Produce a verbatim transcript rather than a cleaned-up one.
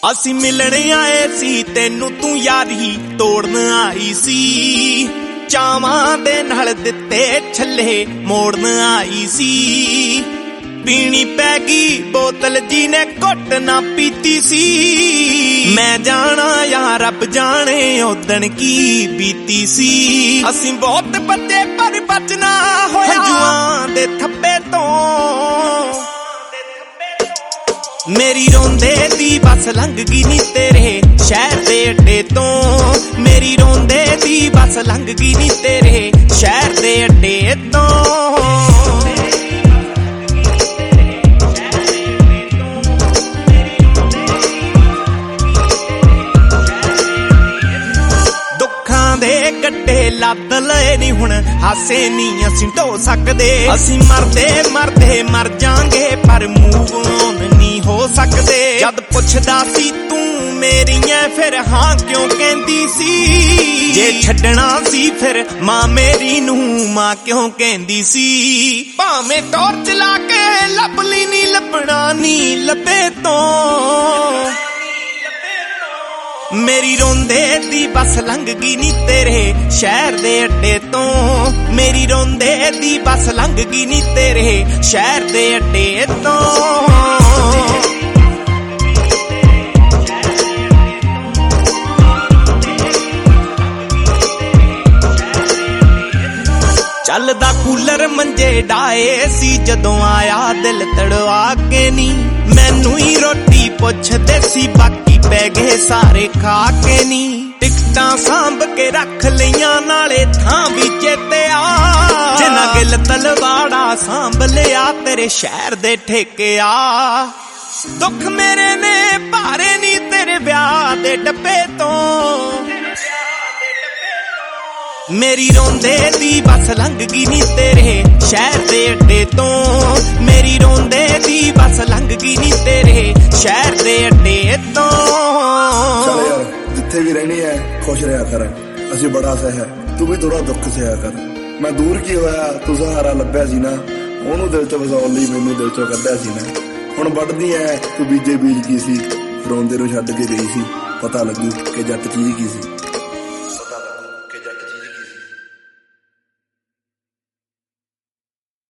ਅਸੀਂ ਮਿਲਣ ਆਏ ਸੀ ਤੈਨੂੰ, ਤੂੰ ਯਾਰੀ ਤੋੜਨ ਆਈ ਸੀ। ਚਾਵਾਂ ਦੇ ਨਾਲ ਦਿੱਤੇ ਛੱਲੇ ਮੋੜਨ ਆਈ ਸੀ। ਪੀਣੀ ਪੈ ਗਈ ਬੋਤਲ ਜੀ ਨੇ ਘੁੱਟ ਨਾ ਪੀਤੀ ਸੀ। ਮੈਂ ਜਾਣਾ ਯਾਰ ਰੱਬ ਜਾਣੇ ਉਦਣ ਕੀ ਬੀਤੀ ਸੀ। ਅਸੀਂ ਬਹੁਤ ਬੱਚੇ ਪਰ ਬਚਣਾ ਹੋਇਆ ਹੰਝੂਆਂ ਦੇ ਥੱਬੇ ਤੋਂ। ਮੇਰੀ ਰੋਂਦੇ ਦੀ ਬੱਸ ਲੰਘ ਗਈ ਨੀ ਤੇਰੇ ਸ਼ਹਿਰ ਦੇ ਅੱਡੇ ਤੋਂ। ਮੇਰੀ ਰੋਂਦੇ ਦੀ ਬੱਸ ਲੰਘ ਗਈ ਨੀ ਤੇਰੇ ਸ਼ਹਿਰ ਦੇ ਅੱਡੇ ਤੋਂ। ਦੇ ਗੱਡੇ ਲੱਦ ਲਏ ਨੀ ਹੁਣ ਹਾਸੇ ਨੀ ਅਸੀਂ ਢੋ ਸਕਦੇ। ਅਸੀਂ ਮਰਦੇ ਮਰਦੇ ਮਰ ਜਾਾਂਗੇ ਪਰ ਮੂਵ ਔਨ ਨੀ ਹੋ ਸਕਦੇ। ਜਦ ਪੁੱਛਦਾ ਸੀ ਤੂੰ ਮੇਰੀਆਂ ਫਿਰ ਹਾਂ ਕਿਉਂ ਕਹਿੰਦੀ ਸੀ। ਜੇ ਛੱਡਣਾ ਸੀ ਫਿਰ ਮਾਂ ਮੇਰੀ ਨੂੰ ਮਾਂ ਕਿਉਂ ਕਹਿੰਦੀ ਸੀ। ਭਾਵੇਂ ਟਾਰਚ ਲਾ ਕੇ ਲੱਭ ਲਈ ਨੀ ਲੱਭਣਾ ਨੀ ਲੱਭੇ ਤੋਂ। ਮੇਰੀ ਰੋਂਦੇ ਦੀ ਬੱਸ ਲੰਘ ਗਈ ਨੀ ਤੇਰੇ ਸ਼ਹਿਰ ਦੇ ਅੱਡੇ ਤੋਂ। ਮੇਰੀ ਰੋਂਦੇ ਦੀ ਬੱਸ ਲੰਘ ਗਈ ਨੀ ਤੇਰੇ ਸ਼ਹਿਰ ਦੇ ਅੱਡੇ ਤੋਂ। ਚੱਲਦਾ ਕੂਲਰ ਮੰਜੇ ਡਾਏ ਸੀ ਜਦੋਂ ਆਇਆ ਦਿਲ ਤੜਵਾ ਕੇ ਨੀ। ਮੈਨੂੰ ਹੀ ਰੋਟੀ ਪੁੱਛਦੇ ਸੀ ਬਾਕੀ ਪੈ ਗਏ ਸਾਰੇ ਖਾ ਕੇ ਨੀ। ਟਿਕਟਾਂ ਸਾਂਭ ਕੇ ਰੱਖ ਲਈਆਂ ਨਾਲੇ ਥਾਂ ਵੀ ਚੇਤੇ ਆ। ਜਿੰਨਾ ਗਿੱਲ ਤਲਵਾੜਾ ਸਾਂਭ ਲਿਆ ਤੇਰੇ ਸ਼ਹਿਰ ਦੇ ਠੇਕੇ ਆ। ਦੁੱਖ ਮੇਰੇ ਨੇ ਭਾਰੇ ਨੀ ਤੇਰੇ ਵਿਆਹ ਦੇ ਡੱਬੇ ਤੋਂ। ਮੇਰੀ ਰੋਂਦੇ ਦੀ ਬੱਸ ਲੰਘ ਗਈ ਨੀ ਤੇਰੇ ਸ਼ਹਿਰ ਦੇ ਅੱਡੇ ਤੋਂ। ਮੇਰੀ ਰੋਂਦੇ ਦੀ ਬੱਸ ਲੰਘ ਗਈ ਨੀ ਤੇਰੇ ਸ਼ਹਿਰ ਦੇ ਅੱਡੇ ਤੋਂ। ਚੱਲ ਯਾਰ ਜਿੱਥੇ ਵੀ ਰਹਿਣੀ ਹੈ ਖੁਸ਼ ਰਿਹਾ ਕਰ। ਅਸੀਂ ਬੜਾ ਸਹਿ ਤੂੰ ਵੀ ਥੋੜਾ ਦੁੱਖ ਸਹਿਆ ਕਰ। ਮੈਂ ਦੂਰ ਕੀ ਹੋਇਆ ਤੂੰ ਸਹਾਰਾ ਲੱਭਿਆ ਸੀ ਨਾ। ਉਹਨੂੰ ਦਿਲ ਚੋਂ ਵਸਾਉਣ ਲਈ ਮੈਨੂੰ ਦਿਲ ਚੋਂ ਕੱਢਿਆ ਸੀ ਨਾ। ਹੁਣ ਵੱਢਦੀ ਐ ਤੂੰ ਬੀਜੇ ਬੀਜ ਕੀ ਸੀ। ਰੋਂਦੇ ਨੂੰ ਛੱਡ ਕੇ ਗਈ ਸੀ ਪਤਾ ਲੱਗੂ ਕਿ ਜੱਟ ਚੀਜ਼ ਕੀ ਸੀ।